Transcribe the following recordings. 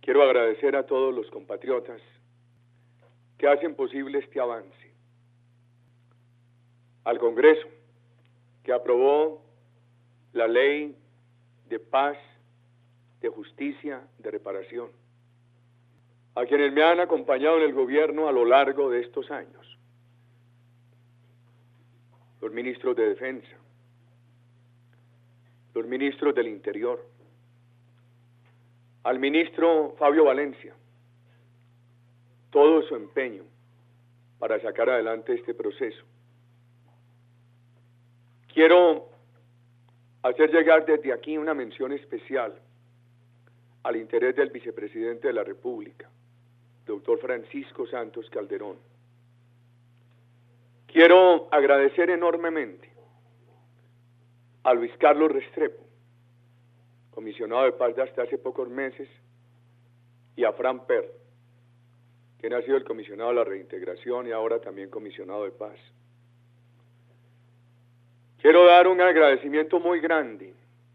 Quiero agradecer a todos los compatriotas que hacen posible este avance. Al Congreso, que aprobó la ley de paz, de justicia, de reparación. A quienes me han acompañado en el gobierno a lo largo de estos años. Los ministros de Defensa, los ministros del Interior, al ministro Fabio Valencia, todo su empeño para sacar adelante este proceso. Quiero hacer llegar desde aquí una mención especial al interés del vicepresidente de la República, doctor Francisco Santos Calderón. Quiero agradecer enormemente a Luis Carlos Restrepo, comisionado de paz de hasta hace pocos meses, y a Fran Per, quien ha sido el comisionado de la reintegración y ahora también comisionado de paz. Quiero dar un agradecimiento muy grande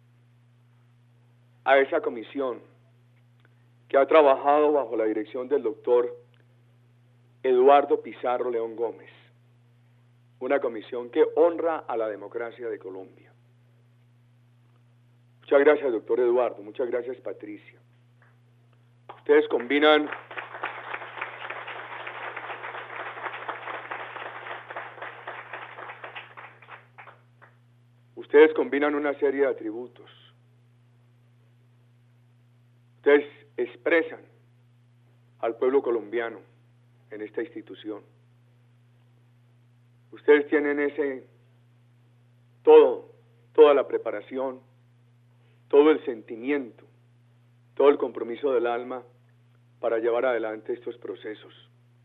a esa comisión que ha trabajado bajo la dirección del doctor Eduardo Pizarro León Gómez, una comisión que honra a la democracia de Colombia. Muchas gracias, doctor Eduardo, muchas gracias, Patricia. Ustedes combinan una serie de atributos. Ustedes expresan al pueblo colombiano en esta institución. Ustedes tienen toda la preparación, todo el sentimiento, todo el compromiso del alma para llevar adelante estos procesos.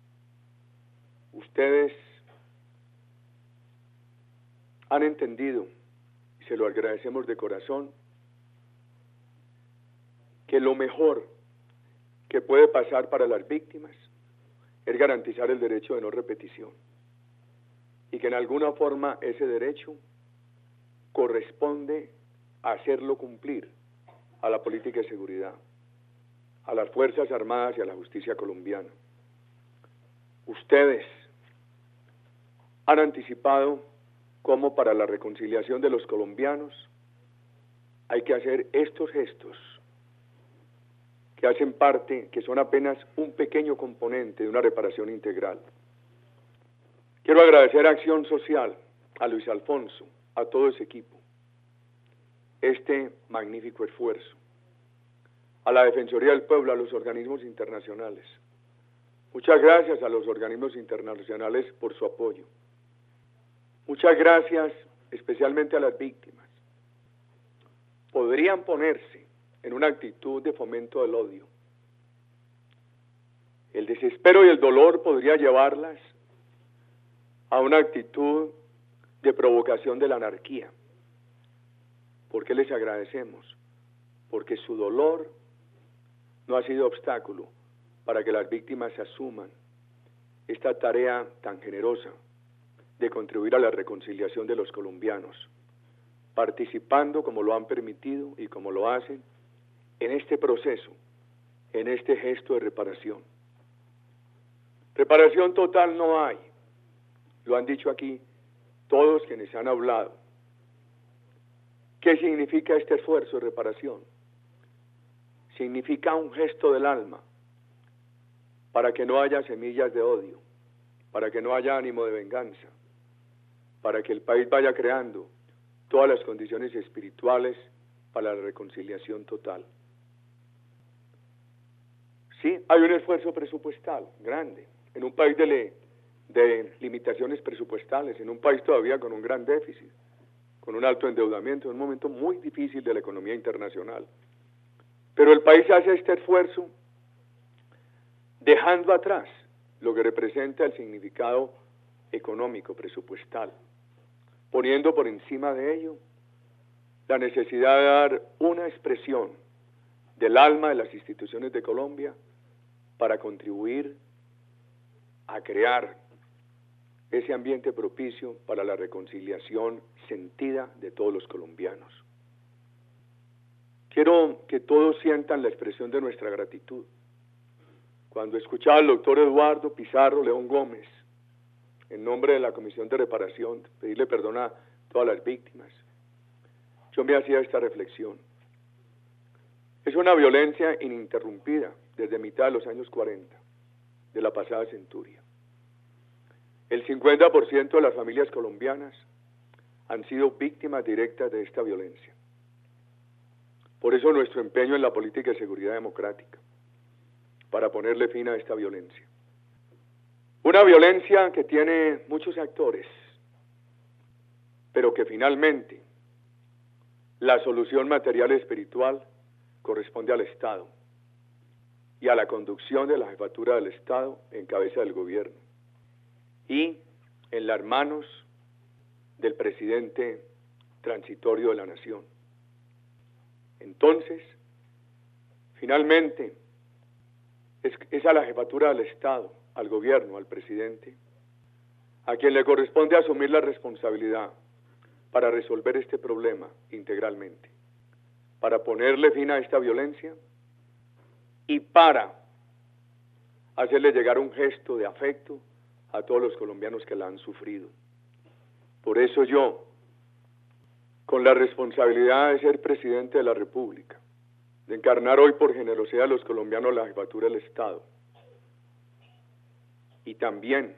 Ustedes han entendido, y se lo agradecemos de corazón, que lo mejor que puede pasar para las víctimas es garantizar el derecho de no repetición, y que en alguna forma ese derecho corresponde a hacerlo cumplir a la política de seguridad, a las Fuerzas Armadas y a la justicia colombiana. Ustedes han anticipado cómo para la reconciliación de los colombianos hay que hacer estos gestos que hacen parte, que son apenas un pequeño componente de una reparación integral. Quiero agradecer a Acción Social, a Luis Alfonso, a todo ese equipo, este magnífico esfuerzo, a la Defensoría del Pueblo, a los organismos internacionales. Muchas gracias a los organismos internacionales por su apoyo. Muchas gracias especialmente a las víctimas. Podrían ponerse en una actitud de fomento del odio. El desespero y el dolor podría llevarlas a una actitud de provocación de la anarquía. ¿Por qué les agradecemos? Porque su dolor no ha sido obstáculo para que las víctimas asuman esta tarea tan generosa de contribuir a la reconciliación de los colombianos, participando como lo han permitido y como lo hacen en este proceso, en este gesto de reparación. Reparación total no hay, lo han dicho aquí todos quienes han hablado. ¿Qué significa este esfuerzo de reparación? Significa un gesto del alma para que no haya semillas de odio, para que no haya ánimo de venganza, para que el país vaya creando todas las condiciones espirituales para la reconciliación total. Sí, hay un esfuerzo presupuestal grande, en un país de limitaciones presupuestales, en un país todavía con un gran déficit, con un alto endeudamiento, en un momento muy difícil de la economía internacional. Pero el país hace este esfuerzo dejando atrás lo que representa el significado económico, presupuestal, poniendo por encima de ello la necesidad de dar una expresión del alma de las instituciones de Colombia para contribuir a crear ese ambiente propicio para la reconciliación sentida de todos los colombianos. Quiero que todos sientan la expresión de nuestra gratitud. Cuando escuchaba al doctor Eduardo Pizarro León Gómez, en nombre de la Comisión de Reparación, pedirle perdón a todas las víctimas, yo me hacía esta reflexión. Es una violencia ininterrumpida desde mitad de los años 40 de la pasada centuria. El 50% de las familias colombianas han sido víctimas directas de esta violencia. Por eso nuestro empeño en la política de seguridad democrática, para ponerle fin a esta violencia. Una violencia que tiene muchos actores, pero que finalmente la solución material y espiritual corresponde al Estado y a la conducción de la jefatura del Estado en cabeza del gobierno y en las manos del presidente transitorio de la nación. Entonces, finalmente, es a la jefatura del Estado, al gobierno, al presidente, a quien le corresponde asumir la responsabilidad para resolver este problema integralmente, para ponerle fin a esta violencia y para hacerle llegar un gesto de afecto a todos los colombianos que la han sufrido. Por eso yo, con la responsabilidad de ser presidente de la República, de encarnar hoy por generosidad a los colombianos la jefatura del Estado, y también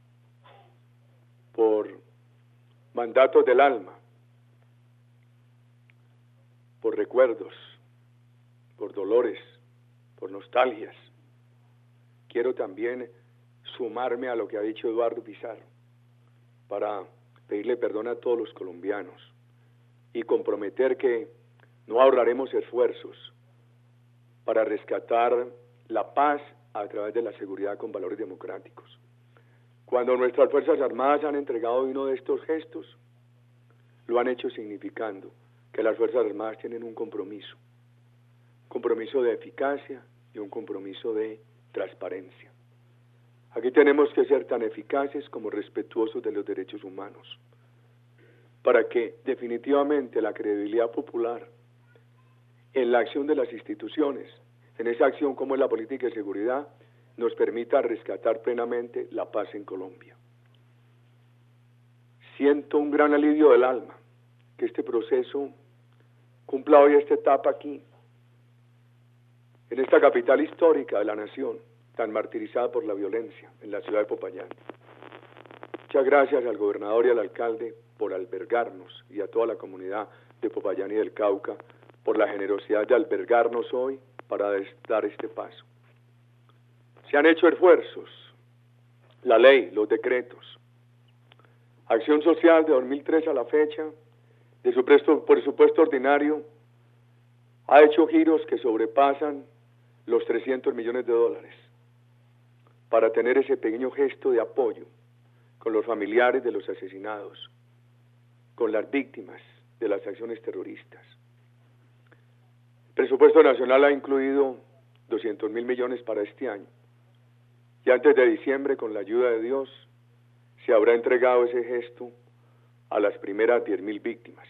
por mandatos del alma, por recuerdos, por dolores, por nostalgias, quiero también sumarme a lo que ha dicho Eduardo Pizarro para pedirle perdón a todos los colombianos y comprometer que no ahorraremos esfuerzos para rescatar la paz a través de la seguridad con valores democráticos. Cuando nuestras Fuerzas Armadas han entregado uno de estos gestos, lo han hecho significando que las Fuerzas Armadas tienen un compromiso de eficacia y un compromiso de transparencia. Aquí tenemos que ser tan eficaces como respetuosos de los derechos humanos, para que definitivamente la credibilidad popular en la acción de las instituciones, en esa acción como es la política de seguridad, nos permita rescatar plenamente la paz en Colombia. Siento un gran alivio del alma que este proceso cumpla hoy esta etapa aquí, en esta capital histórica de la nación, tan martirizada por la violencia, en la ciudad de Popayán. Muchas gracias al gobernador y al alcalde por albergarnos y a toda la comunidad de Popayán y del Cauca por la generosidad de albergarnos hoy para dar este paso. Se han hecho esfuerzos, la ley, los decretos. Acción Social de 2003 a la fecha, de su presupuesto ordinario, ha hecho giros que sobrepasan los 300 millones de dólares para tener ese pequeño gesto de apoyo con los familiares de los asesinados, con las víctimas de las acciones terroristas. El presupuesto nacional ha incluido 200.000 millones para este año y antes de diciembre, con la ayuda de Dios, se habrá entregado ese gesto a las primeras 10.000 víctimas.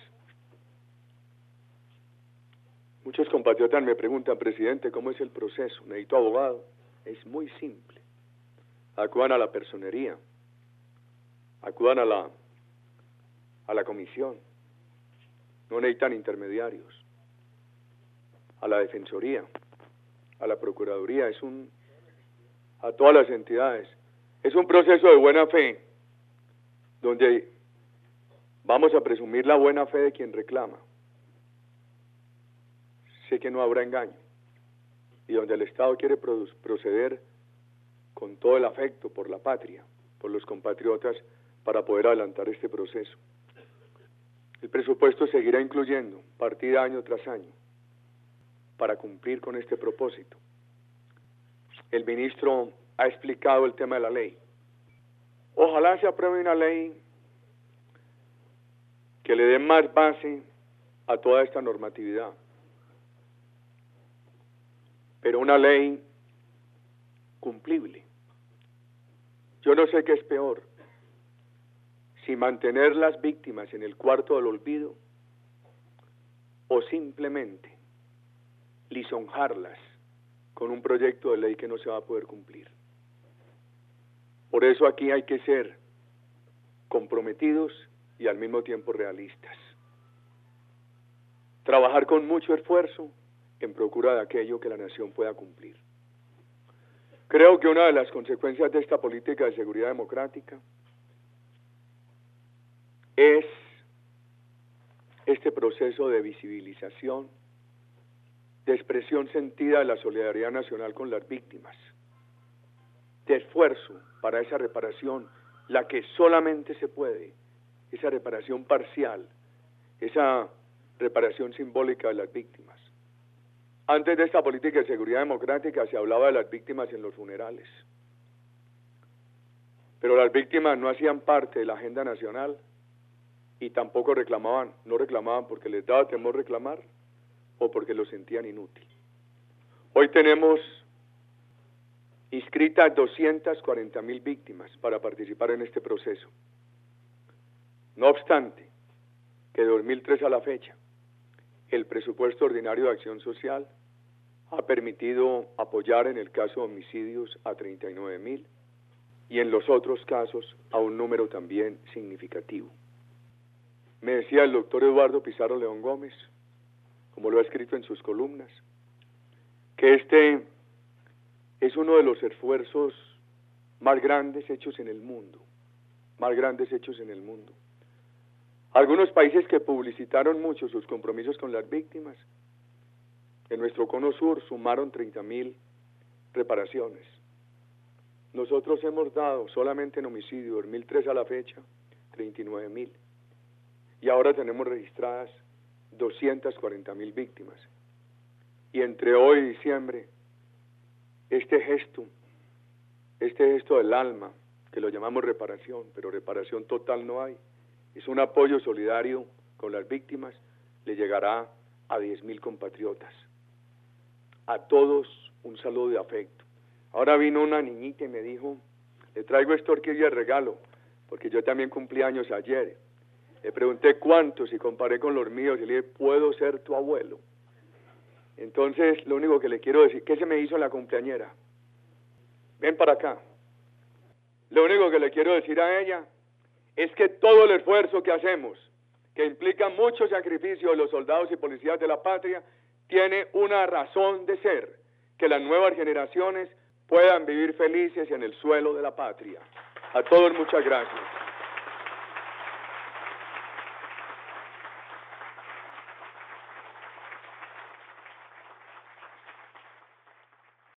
Muchos compatriotas me preguntan, presidente, ¿cómo es el proceso? ¿Necesito abogado? Es muy simple. Acudan a la personería, acudan a la comisión, no necesitan intermediarios, a la defensoría, a la procuraduría, a todas las entidades. Es un proceso de buena fe, donde vamos a presumir la buena fe de quien reclama. Sé que no habrá engaño, y donde el Estado quiere proceder con todo el afecto por la patria, por los compatriotas, para poder adelantar este proceso. El presupuesto seguirá incluyendo partida año tras año para cumplir con este propósito. El ministro ha explicado el tema de la ley. Ojalá se apruebe una ley que le dé más base a toda esta normatividad, pero una ley cumplible. Yo no sé qué es peor, si mantener las víctimas en el cuarto del olvido o simplemente lisonjarlas con un proyecto de ley que no se va a poder cumplir. Por eso aquí hay que ser comprometidos y al mismo tiempo realistas. Trabajar con mucho esfuerzo en procura de aquello que la nación pueda cumplir. Creo que una de las consecuencias de esta política de seguridad democrática es este proceso de visibilización, de expresión sentida de la solidaridad nacional con las víctimas, de esfuerzo para esa reparación, la que solamente se puede, esa reparación parcial, esa reparación simbólica de las víctimas. Antes de esta política de seguridad democrática se hablaba de las víctimas en los funerales, pero las víctimas no hacían parte de la agenda nacional y tampoco reclamaban, no reclamaban porque les daba temor reclamar o porque lo sentían inútil. Hoy tenemos inscritas 240.000 víctimas para participar en este proceso. No obstante, que de 2003 a la fecha, el presupuesto ordinario de acción social ha permitido apoyar en el caso de homicidios a 39.000 y en los otros casos a un número también significativo. Me decía el doctor Eduardo Pizarro León Gómez, como lo ha escrito en sus columnas, que este es uno de los esfuerzos más grandes hechos en el mundo, más grandes hechos en el mundo. Algunos países que publicitaron mucho sus compromisos con las víctimas, en nuestro cono sur sumaron 30.000 reparaciones. Nosotros hemos dado solamente en homicidio, 2003 a la fecha, 39.000. Y ahora tenemos registradas 240.000 víctimas. Y entre hoy y diciembre, este gesto del alma, que lo llamamos reparación, pero reparación total no hay, es un apoyo solidario con las víctimas, le llegará a 10.000 compatriotas. A todos un saludo de afecto. Ahora vino una niñita y me dijo, le traigo esto que de regalo, porque yo también cumplí años ayer. Le pregunté cuántos y comparé con los míos y le dije, ¿puedo ser tu abuelo? Entonces, lo único que le quiero decir, ¿qué se me hizo la cumpleañera? Ven para acá. Lo único que le quiero decir a ella es que todo el esfuerzo que hacemos, que implica mucho sacrificio de los soldados y policías de la patria, tiene una razón de ser, que las nuevas generaciones puedan vivir felices en el suelo de la patria. A todos muchas gracias.